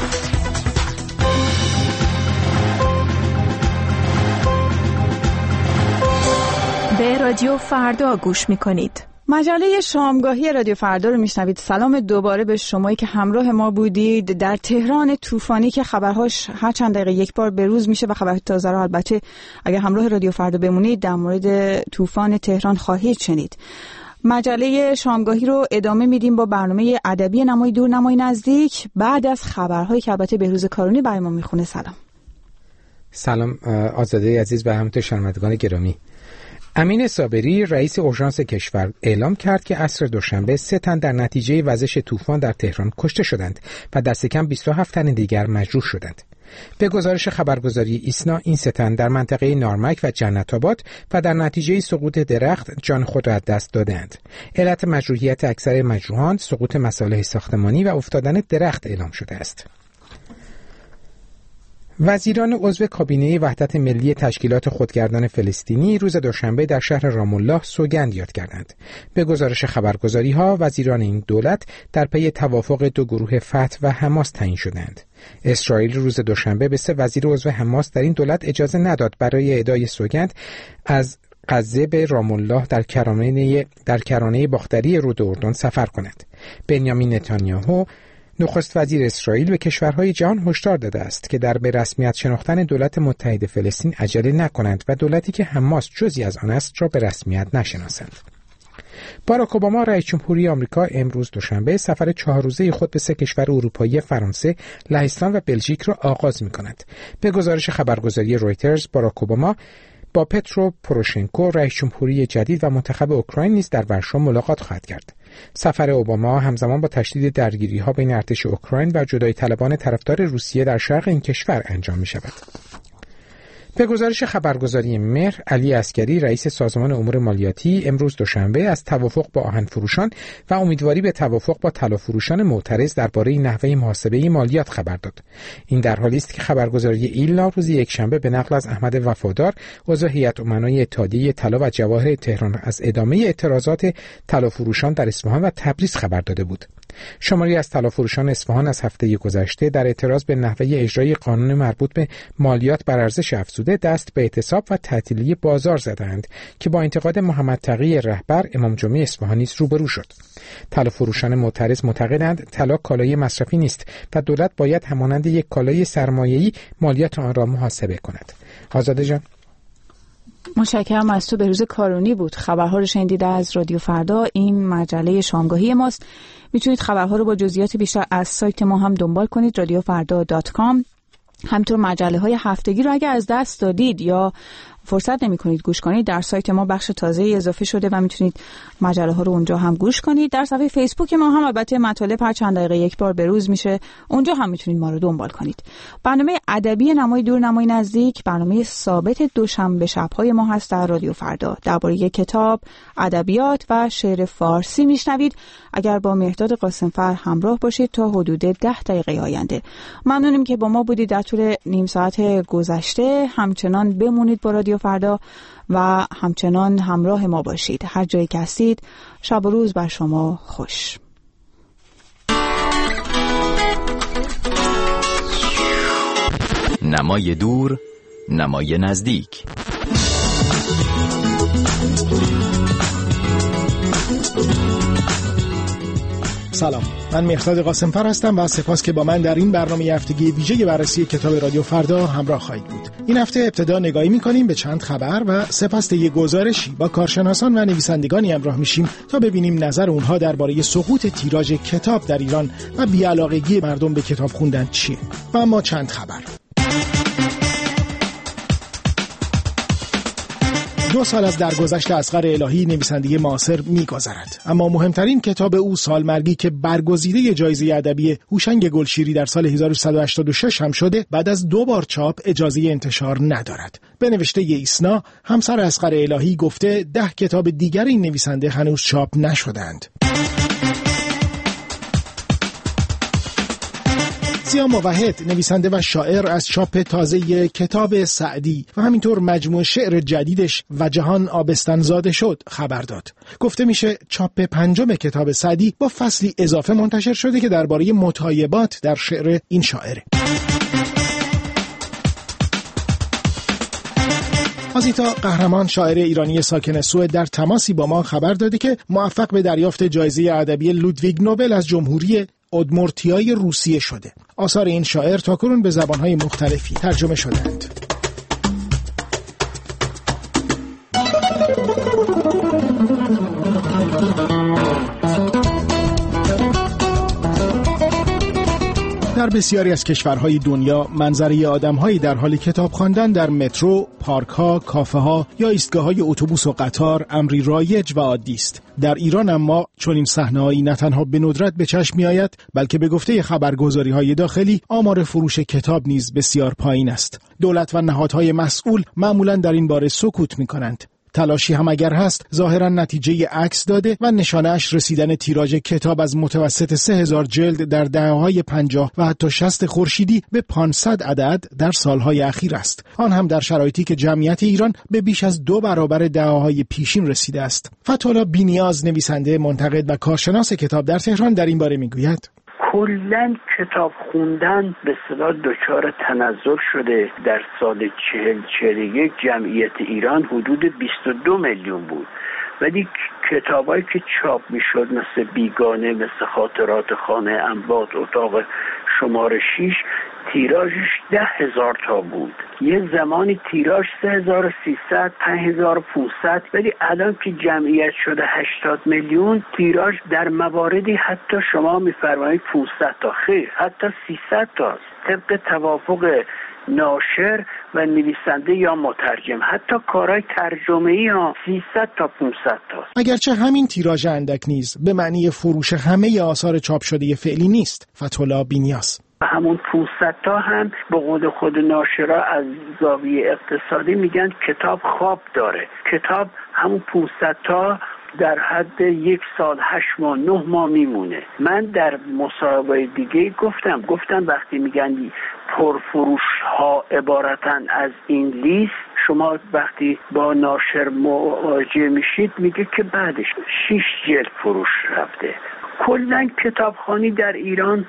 به رادیو فردا گوش می کنید. مجله شامگاهی رادیو فردا رو میشنوید. سلام دوباره به شمایی که همراه ما بودید در تهران طوفانی که خبرهاش هر چند دقیقه یک بار بروز میشه و خبر تازه رو البته اگر همراه رادیو فردا بمونید در مورد طوفان تهران خواهید شنید. مجله شامگاهی رو ادامه میدیم با برنامه ادبی نمای دور نمای نزدیک بعد از خبرهایی که البته بهروز کارونی برای ما میخونه. سلام. سلام آزاده عزیز و همینطور شنوندگان گرامی. امین صابری رئیس اورژانس کشور اعلام کرد که عصر دوشنبه سه تن در نتیجه وزش طوفان در تهران کشته شدند و دست کم بیست و هفت تن دیگر مجروح شدند. به گزارش خبرگزاری ایسنا این سه تن در منطقه نارمک و جنت آباد و در نتیجه سقوط درخت جان خود را از دست دادند. علت مجروحیت اکثر مجروحان سقوط مصالح ساختمانی و افتادن درخت اعلام شده است. وزیران عضو کابینه وحدت ملی تشکیلات خودگردان فلسطینی روز دوشنبه در شهر رام الله سوگند یاد کردند. به گزارش خبرگزاری‌ها وزیران این دولت در پی توافق دو گروه فتح و حماس تعیین شدند. اسرائیل روز دوشنبه به سه وزیر عضو حماس در این دولت اجازه نداد برای ادای سوگند از غزه به رام الله در کرانه در کرانه باختری رود اردن سفر کنند. بنیامین نتانیاهو نخست وزیر اسرائیل به کشورهای جهان هشدار داده است که در به رسمیت شناختن دولت متحد فلسطین عجله نکنند و دولتی که حماس جزئی از آن است را به رسمیت نشناسند. باراک اوباما رئیس جمهوری آمریکا امروز دوشنبه سفر چهار روزه خود به سه کشور اروپایی فرانسه، لهستان و بلژیک را آغاز می‌کند. به گزارش خبرگزاری رویترز باراک اوباما با پترو پوروشنکو رئیس جمهوری جدید و منتخب اوکراین نیز در ورشو ملاقات خواهد کرد. سفر اوباما همزمان با تشدید درگیری‌ها بین ارتش اوکراین و جدایی طلبان طرفدار روسیه در شرق این کشور انجام می‌شود. به گزارش خبرگزاری مهر، علی عسکری رئیس سازمان امور مالیاتی امروز دوشنبه از توافق با آهن فروشان و امیدواری به توافق با طلا فروشان معترض درباره نحوه محاسبه مالیات خبر داد. این در حالی است که خبرگزاری ایلنا روز یکشنبه به نقل از احمد وفادار عضو هیئت امنای اتحادیه طلا و جواهر تهران از ادامه اعتراضات طلا فروشان در اصفهان و تبریز خبر داده بود. شماری از طلافروشان اصفهان از هفته گذشته در اعتراض به نحوه اجرای قانون مربوط به مالیات بر ارزش افزوده دست به اعتصاب و تعطیلی بازار زدند که با انتقاد محمد تقی رهبر امام جمعه اصفهان نیز روبرو شد. طلافروشان معترض معتقدند طلا کالای مصرفی نیست و دولت باید همانند یک کالای سرمایه‌ای مالیات آن را محاسبه کند. آزاده جان، متشکرم از تو. بهروز کارونی بود. خبرها رو شنیدید از رادیو فردا. این مجله شامگاهی ماست. میتونید خبرها رو با جزئیات بیشتر از سایت ما هم دنبال کنید رادیو فردا دات کام. همینطور مجله های هفتگی رو اگر از دست دادید یا فرصت نمی کنید گوش کنید، در سایت ما بخش تازه اضافه شده و میتونید مجله ها رو اونجا هم گوش کنید. در صفحه فیسبوک ما هم البته مطالب هر چند دقیقه یک بار بروز میشه، اونجا هم میتونید ما رو دنبال کنید. برنامه ادبی نمای دور نمای نزدیک برنامه ثابت دوشنبه شب‌های ما هست در رادیو فردا. درباره کتاب، ادبیات و شعر فارسی میشنوید. اگر با مهداد قاسمفر همراه باشید تا حدود ده دقیقه آینده. ممنونیم که با ما بودید در طول نیم ساعت گذشته. همچنان بمونید با رادیو فردا و همچنان همراه ما باشید. هر جایی که هستید شب و روز بر شما خوش. نمای دور، نمای نزدیک. سلام، من مهداد قاسمفر هستم و سپاس که با من در این برنامه هفتگی ویژه بررسی کتاب رادیو فردا همراه خواهید بود. این هفته ابتدا نگاهی می‌کنیم به چند خبر و سپس طی گزارشی با کارشناسان و نویسندگانی همراه میشیم تا ببینیم نظر اونها درباره سقوط تیراژ کتاب در ایران و بی‌علاقگی مردم به کتاب خوندن چیه. و اما چند خبر. دو سال از درگذشت اصغر الهی نویسنده معاصر می‌گذرد، اما مهمترین کتاب او سالمرگی که برگزیده جایزه ادبی هوشنگ گلشیری در سال هزار و سیصد و هشتاد و شش هم شده، بعد از دو بار چاپ اجازه انتشار ندارد. به نوشته ایسنا، همسر اصغر الهی گفته ده کتاب دیگر این نویسنده هنوز چاپ نشدند. زیا موحد، نویسنده و شاعر، از چاپ تازه کتاب سعدی و همینطور مجموعه شعر جدیدش و جهان آبستن زاده شد خبر داد. گفته میشه چاپ پنجم کتاب سعدی با فصلی اضافه منتشر شده که درباره مطایبات در شعر این شاعره. آزیتا قهرمان، شاعر ایرانی ساکن سوئد، در تماسی با ما خبر داده که موفق به دریافت جایزه ادبی لودویگ نوبل از جمهوری ادمورتیای روسیه شده. آثار این شاعر تاکنون به زبانهای مختلفی ترجمه شدند. در بسیاری از کشورهای دنیا منظره آدم‌هایی در حال کتاب خواندن در مترو، پارک‌ها، کافه‌ها یا ایستگاه‌های اتوبوس و قطار امری رایج و عادی است. در ایران اما چون این صحنه‌هایی نه تنها به ندرت به چشم می‌آید، بلکه به گفته خبرگزاری‌های داخلی آمار فروش کتاب نیز بسیار پایین است. دولت و نهادهای مسئول معمولاً در این باره سکوت می‌کنند. تلاشی هم اگر هست ظاهرا نتیجه عکس داده و نشانه‌اش رسیدن تیراژ کتاب از متوسط سه هزار جلد در دهه‌های پنجاه و حتی شصت خورشیدی به پانصد عدد در سالهای اخیر است. آن هم در شرایطی که جمعیت ایران به بیش از دو برابر دهه‌های پیشین رسیده است. فتح‌الله بی‌نیاز، نویسنده، منتقد و کارشناس کتاب در تهران، در این باره میگوید: کلاً کتاب خوندن به اصطلاح دچار تنزل شده. در سال چهل چهل و یک جمعیت ایران حدود بیست و دو میلیون بود، ولی کتابایی که چاپ میشد مثل بیگانه، مثل خاطرات خانه انبات، اتاق شماره شیش، تیراژش ده هزار تا بود. یه زمانی تیراژ سه هزار و سیصد، پنج هزار و پانصد، ولی الان که جمعیت شده هشتاد میلیون، تیراژ در مواردی حتی شما میفرمایید پانصد تا، خیر حتی سیصد تاست، طبق توافق ناشر و نویسنده یا مترجم. حتی کارهای ترجمه‌ای ها سیصد تا پانصد تاست. اگرچه همین تیراژ اندک نیز به معنی فروش همه آثار چاپ شده فعلی نیست. فتح‌الله بی‌نیاز: همون پانصد تا هم به قول خود ناشرا از زاویه اقتصادی میگن کتاب خواب داره. کتاب همون پانصد تا در حد یک سال هشت ماه نه ماه میمونه. من در مصاحبه دیگه گفتم گفتم وقتی میگن پرفروش ها عبارتن از این لیست، شما وقتی با ناشر مواجه میشید میگه که بعدش شش جلد فروش رفته. کلاً کتابخوانی در ایران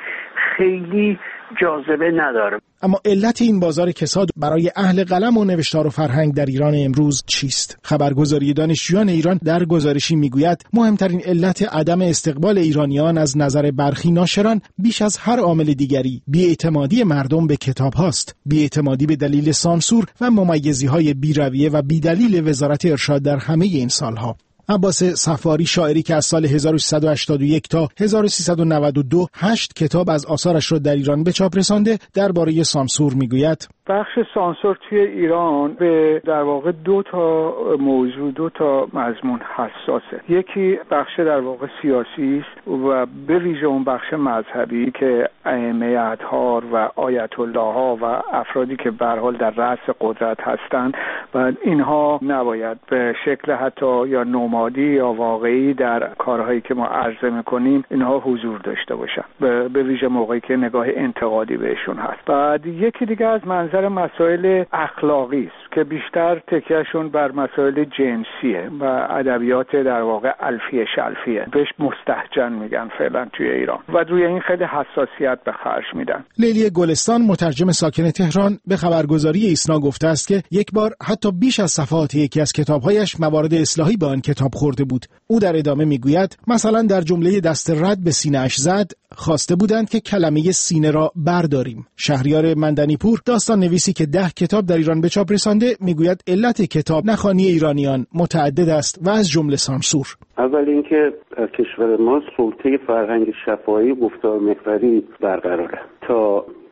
خیلی جاذبه نداره. اما علت این بازار کساد برای اهل قلم و نوشتار و فرهنگ در ایران امروز چیست؟ خبرگزاری دانشجویان ایران در گزارشی میگوید مهمترین علت عدم استقبال ایرانیان از نظر برخی ناشران بیش از هر عامل دیگری بی‌اعتمادی مردم به کتاب هاست. بی‌اعتمادی به دلیل سانسور و ممیزی‌های بی‌رویه و بی‌دلیل وزارت ارشاد در همه این سالها. عباس صفاری، شاعری که از سال هزار و سیصد و هشتاد و یک تا هزار و سیصد و نود و دو هشت کتاب از آثارش را در ایران به چاپ رسانده، درباره سانسور میگوید: بخش سانسور توی ایران به در واقع دو تا موضوع، دو تا مضمون حساسه. یکی بخش در واقع سیاسی است و به ویژه اون بخش مذهبی که ائمه اطهار و آیت الله ها و افرادی که به هر حال در رأس قدرت هستند و اینها نباید به شکل حتی یا نمادی یا واقعی در کارهایی که ما عرضه میکنیم اینها حضور داشته باشن، به ویژه موقعی که نگاه انتقادی بهشون هست. بعد یکی دیگه از منظر مسائل اخلاقی است که بیشتر تکیهشون بر مسائل جنسیه و ادبیات در واقع الفیه شلفیه، بهش مستهجن میگن فعلا توی ایران و روی این خیلی حساسیت به خرج میدن. لیلی گلستان، مترجم ساکن تهران، به خبرگزاری ایسنا گفته است که یک بار حتی بیش از صفحات یکی از کتابهایش موارد اصلاحی به آن کتاب خورده بود. او در ادامه میگوید مثلا در جمله دست رد به سینه اش زد خواسته بودند که کلمه سینه را برداریم. شهریار مندنیپور، داستان نویسی که ده کتاب در ایران به چاپ رسانده، میگوید علت کتاب نخوانی ایرانیان متعدد است و از جمله سانسور. اول اینکه کشور ما سلطه فرهنگ شفاهی گفتار محوری برقراره. تا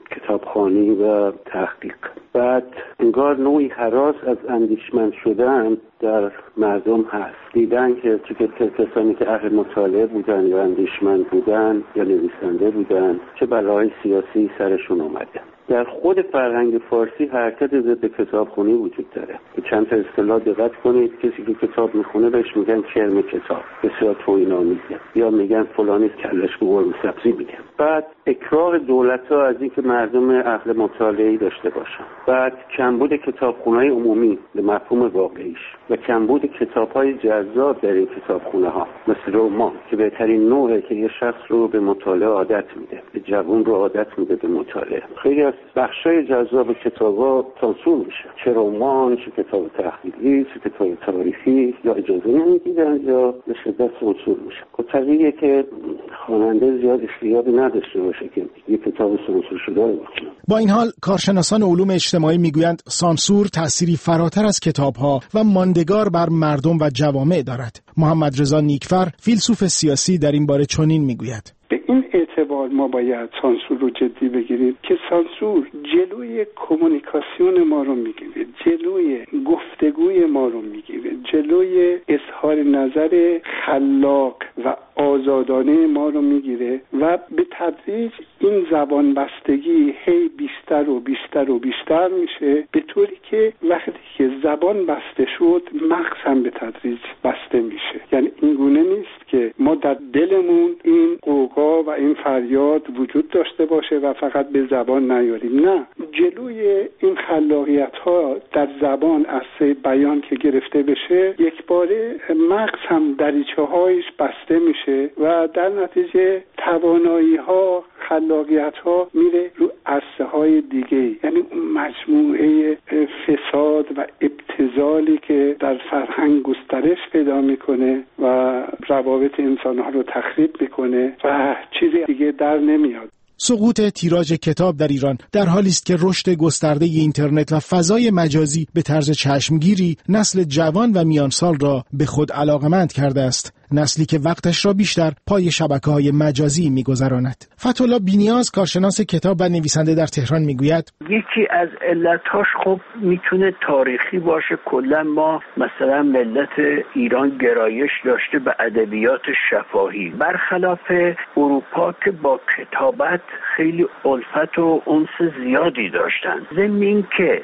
کتابخوانی و تحقیق. بعد انگار نوعی هراس از اندیشمند شدن در مردم هست. دیدن که تو کسانی که اهل مطالعه بودن یا اندیشمند بودن یا نویسنده بودن چه بلاهای سیاسی سرشون اومده. در خود فرهنگ فارسی حرکت ضد کتابخوانی وجود داره. به چند تا اصطلاح دقت کنید. کسی که کتاب میخونه بهش میگن کرم کتاب، بسیار توهین‌آمیزه، یا میگن فلانی کلش به قرمه سبزی میگه. بعد اکراه دولت‌ها از اینکه مردم اهل مطالعه‌ای داشته باشن. بعد کمبود کتابخونه‌های عمومی به مفهوم واقعیش و کمبود کتاب‌های جذاب در این کتابخونه‌ها مثل رمان که بهترین نوعه که یه شخص رو به مطالعه عادت میده، به جوان رو عادت میده به مطالعه. خیلی از بخشای جذاب کتابا سانسور میشه، چه رمان، چه کتاب تحقیقی، چه کتاب تاریخی، یا اجازه نمیدن یا به شدت سانسور میشه. طبیعیه که خواننده زیاد اشتیاقی نداشته باشه که یه کتاب سانسور شده رو بخونه. با این حال کارشناسان علوم اجتماعی میگویند سانسور تأثیری فراتر از کتابها و ماندگار بر مردم و جوامع دارد. محمد رضا نیکفر فیلسوف سیاسی در این باره چنین میگوید: به این اعتبار ما باید سانسور رو جدی بگیریم که سانسور جلوی کمیونیکاسیون ما رو میگیره، جلوی گفتگوی ما رو میگیره، جلوی اظهار نظر خلاق و آزادانه ما رو میگیره و به تدریج این زبان بستگی هی بیشتر و بیشتر و بیشتر میشه، به طوری که وقتی که زبان بسته شد مغز هم به تدریج بسته میشه. یعنی این گونه نیست که ما در دلمون این قوقا و این فریاد وجود داشته باشه و فقط به زبان نیاریم. نه، جلوی این خلاقیت ها در زبان از بیان که گرفته بشه، یک باره مغز هم دریچه هایش بسته میشه و در نتیجه توانایی ها، خلاقیت ها میره رو عرصه های دیگه. یعنی اون مجموعه فساد و ابتذالی که در فرهنگ گسترش پیدا میکنه و روابط انسان ها رو تخریب میکنه و چیزی دیگه در نمیاد. سقوط تیراژ کتاب در ایران در حالی است که رشد گسترده اینترنت و فضای مجازی به طرز چشمگیری نسل جوان و میانسال را به خود علاقمند کرده است، نسلی که وقتش را بیشتر پای شبکه‌های مجازی می‌گذراند. فتح‌الله بی‌نیاز کارشناس کتاب و نویسنده در تهران میگوید: یکی از علتاش خب میتونه تاریخی باشه. کلا ما مثلا ملت ایران گرایش داشته به ادبیات شفاهی، برخلاف اروپا که با کتابت خیلی الفت و انس زیادی داشتن. ضمن اینکه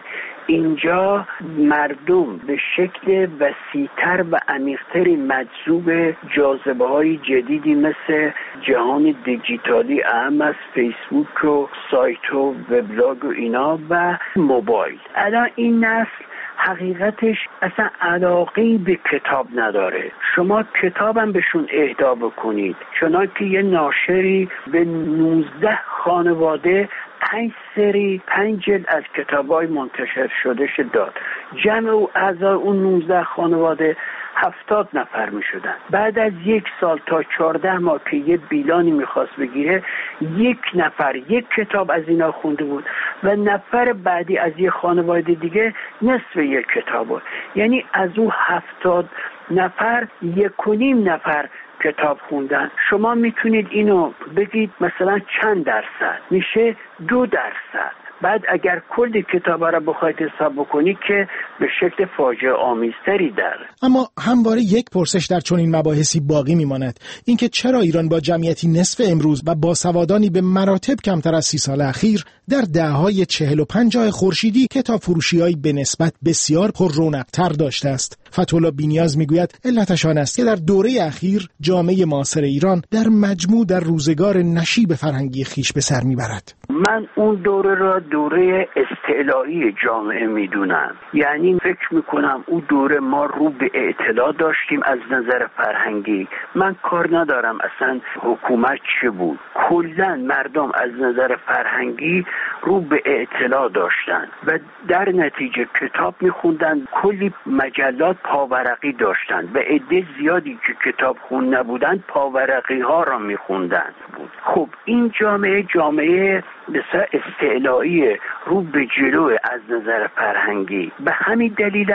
اینجا مردم به شکل وسیع‌تر و عمیق‌تری مجذوب جاذبه‌های جدیدی مثل جهان دیجیتالی، اهم از فیسبوک و سایت و وبلاگ و اینا و موبایل. الان این نسل حقیقتش اصلا علاقه‌ای به کتاب نداره. شما کتابم بهشون اهدا بکنید، چنانکه که یه ناشری به نوزده خانواده پنج سری پنج جلد از کتابای منتشر شده شد داد. جمع و اعضای اون نوزده خانواده هفتاد نفر می شدن. بعد از یک سال تا چارده ماه که یه بیلانی میخواست بگیره، یک نفر یک کتاب از اینا خونده بود و نفر بعدی از یه خانواده دیگه نصف یک کتاب بود. یعنی از اون هفتاد نفر یک و نیم نفر کتاب خوندن. شما میتونید اینو بگید مثلا چند درصد میشه؟ دو درصد. بعد اگر کل کتاب را بخواید حساب بکنید که به شکل فاجعه آمیزتری داره. اما همواره یک پرسش در چنین مباحثی باقی میماند، اینکه چرا ایران با جمعیتی نصف امروز و با سوادانی به مراتب کمتر از سی سال اخیر در دههای چهل و پنجاه خورشیدی کتاب فروشی‌هایی به نسبت بسیار پر رونق‌تر داشته است. فتح‌الله بی‌نیاز میگوید علتش آن است که در دوره اخیر جامعه معاصر ایران در مجموع در روزگار نشیب فرهنگی خیش به سر میبرد. من اون دوره را دوره استعلایی جامعه میدونم. یعنی فکر میکنم اون دوره ما رو به اعتلا داشتیم از نظر فرهنگی. من کار ندارم اصلا حکومت چه بود، کلا مردم از نظر فرهنگی رو به اعتلا داشتن و در نتیجه کتاب میخوندن. کلی مجلات پاورقی داشتن و عده زیادی که کتاب خون نبودن پاورقی ها را میخوندن بود. خب این جامعه جامعه بسیار استعلایی رو به جلو از نظر فرهنگی. به همین دلیلم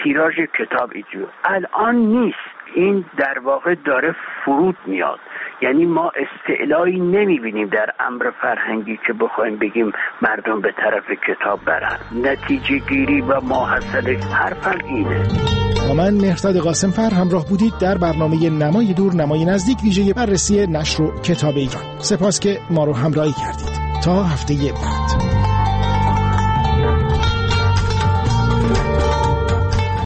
تیراژ کتاب اینجور الان نیست. این در واقع داره فرود میاد، یعنی ما استعلایی نمیبینیم در امر فرهنگی که بخوایم بگیم مردم به طرف کتاب برن. نتیجه گیری و ماحصل حرفم اینه. با من مهرداد قاسمفر همراه بودید در برنامه نمای دور نمای نزدیک ویژه بررسی نشر و کتاب ایران. سپاس که ما رو همراهی کردید. تا هفته بعد.